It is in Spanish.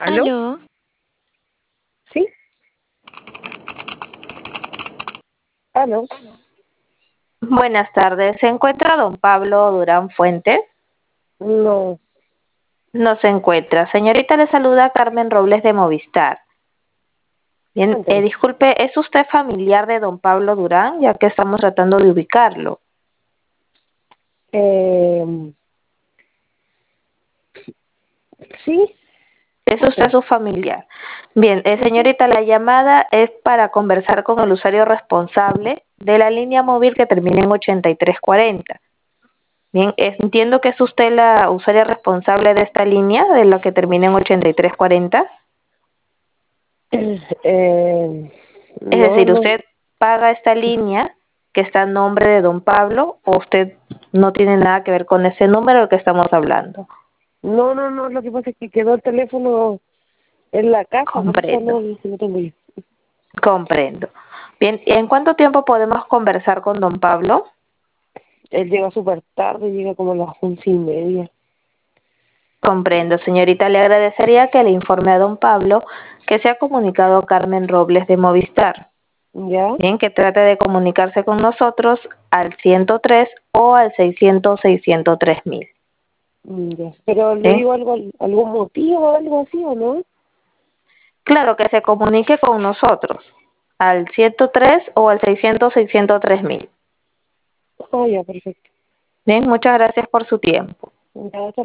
¿Aló? Aló, ¿Sí? ¿Aló? Buenas tardes. ¿Se encuentra don Pablo Durán Fuentes? No, No se encuentra. Señorita, le saluda Carmen Robles de Movistar. Bien, cuénteme. disculpe, ¿es usted familiar de don Pablo Durán? Ya que estamos tratando de ubicarlo. Eh, ¿Sí? ¿Es ¿Por usted qué? su familiar? Bien, Ujú. señorita, la llamada es para conversar con el usuario responsable de la línea móvil que termina en 8340. Bien, entiendo que es usted la usuaria responsable de esta línea, de la que termina en 8340. Es No, decir, no, usted paga esta línea que está a nombre de don Pablo o usted no tiene nada que ver con ese número del que estamos hablando. no, lo que pasa es que quedó el teléfono en la casa, por eso Comprendo, no tengo yo. comprendo. Bien, ¿y en cuánto tiempo podemos conversar con don Pablo? Él llega súper tarde, llega como a las 11:30. Comprendo, señorita. Le agradecería que le informe a don Pablo que se ha comunicado Carmen Robles de Movistar. ¿Ya? Bien, que trate de comunicarse con nosotros al 103 o al 600-603 000. Ya. Pero le Bien. digo algún motivo o algo así, ¿o no? Claro, que se comunique con nosotros al 103 o al 600-603 000. Ah, ya, perfecto. Bien, muchas gracias por su tiempo. Ya,